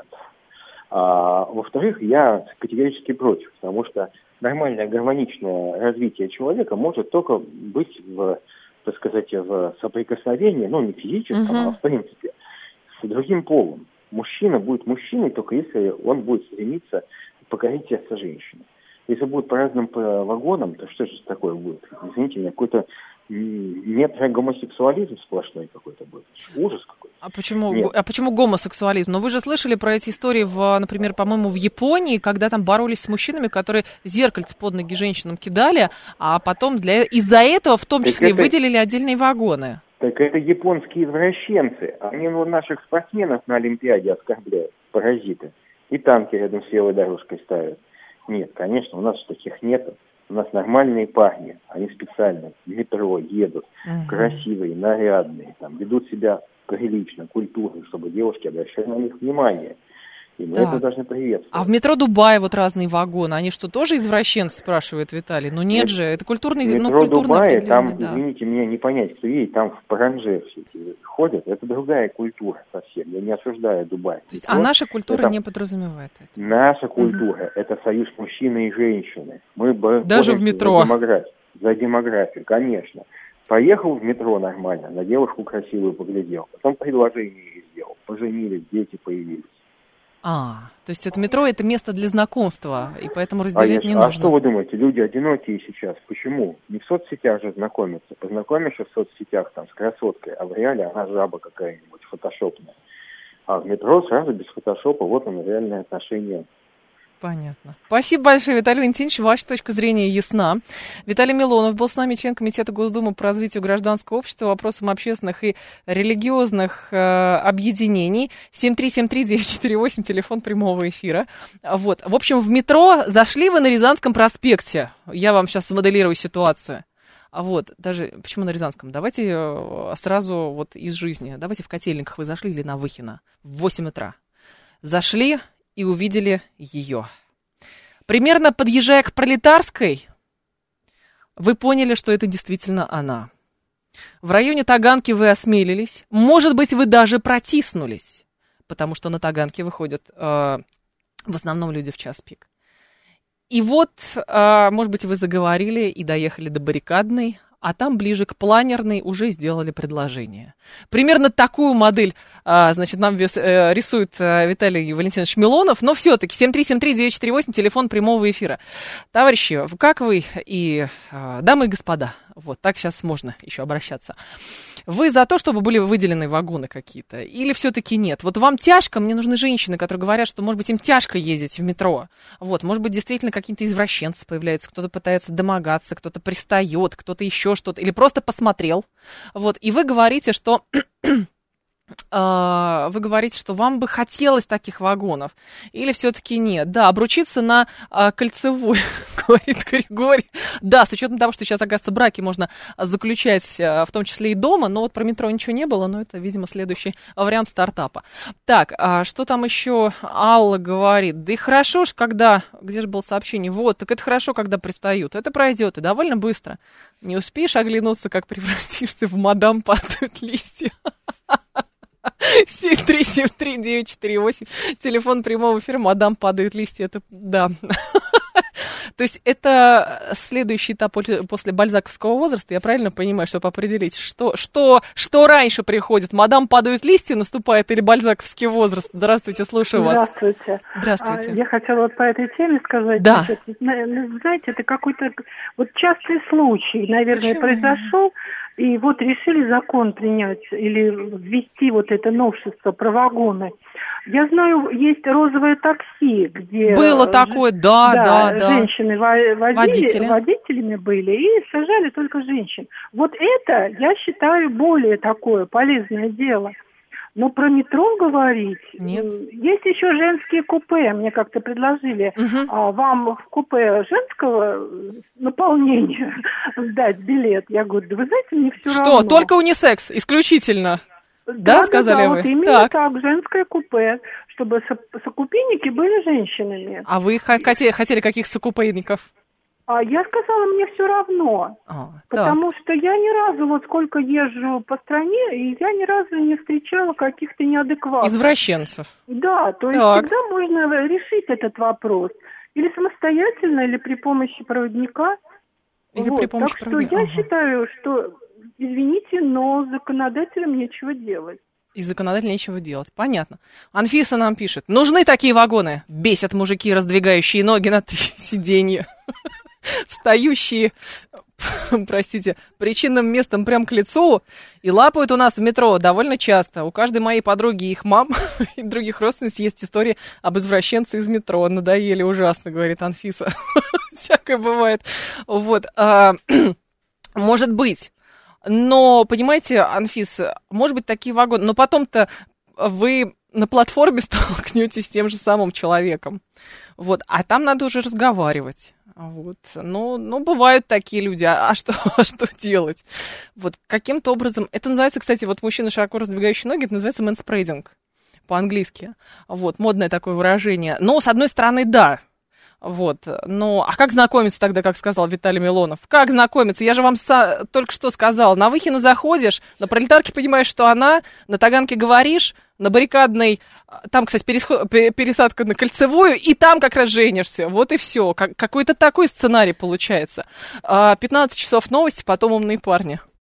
[SPEAKER 11] А во-вторых, я категорически против, потому что нормальное гармоничное развитие человека может только быть в соприкосновении, не физическом, а в принципе, с другим полом. Мужчина будет мужчиной только если он будет стремиться покорить сердце женщины. Если будет по разным вагонам, то что же такое будет? Извините меня, какой-то гомосексуализм сплошной какой-то будет. Ужас какой-то.
[SPEAKER 2] А почему гомосексуализм? Но вы же слышали про эти истории, например, по-моему, в Японии, когда там боролись с мужчинами, которые зеркальце под ноги женщинам кидали, а потом из-за этого в том числе выделили отдельные вагоны.
[SPEAKER 11] Так это японские извращенцы. Они наших спортсменов на Олимпиаде оскорбляют, паразиты. И танки рядом с левой дорожкой ставят. Нет, конечно, у нас таких нет. У нас нормальные парни. Они специально в метро едут, красивые, нарядные, ведут себя прилично, культурно, чтобы девушки обращали на них внимание. И мы это должны приветствовать.
[SPEAKER 2] А в метро Дубая разные вагоны, они что, тоже извращенцы, спрашивает Виталий? нет же, это культурный
[SPEAKER 11] метро Дубая, извините меня, не понять, кто едет, там в паранже все эти ходят, это другая культура совсем, я не осуждаю Дубай.
[SPEAKER 2] То есть, а наша культура не подразумевает это?
[SPEAKER 11] Наша культура, это союз мужчины и женщины. Мы
[SPEAKER 2] даже в метро.
[SPEAKER 11] За демографию, конечно. Поехал в метро нормально, на девушку красивую поглядел, потом предложение ей сделал, поженились, дети появились.
[SPEAKER 2] То есть это метро, это место для знакомства, и поэтому разделять не нужно.
[SPEAKER 11] А что вы думаете, люди одинокие сейчас? Почему? Не в соцсетях же знакомятся. Познакомишься в соцсетях с красоткой, а в реале она жаба какая-нибудь, фотошопная. А в метро сразу без фотошопа, вот оно, реальное отношение
[SPEAKER 2] Понятно. Спасибо большое, Виталий Валентинович. Ваша точка зрения ясна. Виталий Милонов был с нами, член Комитета Госдумы по развитию гражданского общества, вопросам общественных и религиозных объединений. 7373948, телефон прямого эфира. Вот. В общем, в метро зашли вы на Рязанском проспекте. Я вам сейчас смоделирую ситуацию. Вот, даже, почему на Рязанском? Давайте сразу вот из жизни. Давайте в Котельниках вы зашли или на Выхино в 8 утра. Зашли и увидели ее. Примерно подъезжая к Пролетарской, вы поняли, что это действительно она. В районе Таганки вы осмелились, может быть, вы даже протиснулись, потому что на Таганке выходят в основном люди в час пик. И вот, может быть, вы заговорили и доехали до Баррикадной, а там ближе к Планерной уже сделали предложение. Примерно такую модель, значит, нам рисует Виталий Валентинович Милонов, но все-таки 7373948, телефон прямого эфира. Товарищи, как вы и дамы и господа, вот так сейчас можно еще обращаться. Вы за то, чтобы были выделены вагоны какие-то? Или все-таки нет? Вот вам тяжко, мне нужны женщины, которые говорят, что, может быть, им тяжко ездить в метро. Вот, может быть, действительно какие-то извращенцы появляются, кто-то пытается домогаться, кто-то пристает, кто-то еще что-то, или просто посмотрел. Вот, и вы говорите, что... Вы говорите, что вам бы хотелось таких вагонов, или все-таки нет? Да, обручиться на Кольцевой, говорит Григорий. Да, с учетом того, что сейчас, оказывается, браки можно заключать, в том числе и дома, но вот про метро ничего не было, но это, видимо, следующий вариант стартапа. Так, что там еще Алла говорит? Да и хорошо ж, когда... Где же было сообщение? Вот, так это хорошо, когда пристают. Это пройдет, и довольно быстро. Не успеешь оглянуться, как превратишься в мадам падают листья. 7373948, телефон прямого эфира, мадам падают листья, это, да. То есть это следующий этап после бальзаковского возраста, я правильно понимаю, чтобы определить, что раньше приходит, мадам падают листья, наступает, или бальзаковский возраст? Здравствуйте, слушаю вас.
[SPEAKER 12] Здравствуйте.
[SPEAKER 2] Здравствуйте.
[SPEAKER 12] Я хотела вот по этой теме сказать,
[SPEAKER 2] да.
[SPEAKER 12] Знаете, это какой-то вот частый случай, наверное, произошел. И вот решили закон принять или ввести вот это новшество про вагоны. Я знаю, есть розовое такси, где...
[SPEAKER 2] Было такое, да.
[SPEAKER 12] Женщины водителями были и сажали только женщин. Вот это, я считаю, более такое полезное дело. Но про метро говорить...
[SPEAKER 2] Нет.
[SPEAKER 12] Есть еще женские купе. Мне как-то предложили вам в купе женского наполнения сдать билет. Я говорю, да вы знаете, мне все равно.
[SPEAKER 2] Что, только унисекс, исключительно? Да, сказали вы?
[SPEAKER 12] Вот именно так, женское купе, чтобы сокупейники были женщинами.
[SPEAKER 2] А вы хотели каких сокупейников?
[SPEAKER 12] А я сказала, мне все равно, потому что я ни разу, вот сколько езжу по стране, и я ни разу не встречала каких-то неадекватных.
[SPEAKER 2] Извращенцев.
[SPEAKER 12] Да, то есть всегда можно решить этот вопрос. Или самостоятельно, или при помощи проводника.
[SPEAKER 2] Или при помощи
[SPEAKER 12] так проводника. Что я считаю, что, извините, но законодателям нечего делать.
[SPEAKER 2] И законодателям нечего делать. Понятно. Анфиса нам пишет. Нужны такие вагоны. Бесят мужики, раздвигающие ноги на 3 сиденья. Встающие, простите, причинным местом прям к лицу и лапают у нас в метро довольно часто. У каждой моей подруги и их мам и других родственниц есть истории об извращенце из метро. Надоели ужасно, говорит Анфиса. Всякое бывает. Вот. Может быть. Но, понимаете, Анфис, может быть, такие вагоны, но потом-то вы на платформе столкнетесь с тем же самым человеком. Вот. А там надо уже разговаривать. Вот. Ну, бывают такие люди, а что делать? Вот каким-то образом, это называется, кстати, вот мужчина, широко раздвигающий ноги, это называется мэнспрейдинг по-английски. Вот, модное такое выражение. Но, с одной стороны, да. Вот, ну, а как знакомиться тогда, как сказал Виталий Милонов? Как знакомиться? Я же вам только что сказал. На Выхино заходишь, на Пролетарке понимаешь, что она, на Таганке говоришь, на Баррикадной, там, кстати, пересадка на Кольцевую, и там как раз женишься. Вот и все. Какой-то такой сценарий получается. 15 часов новости, потом умные парни.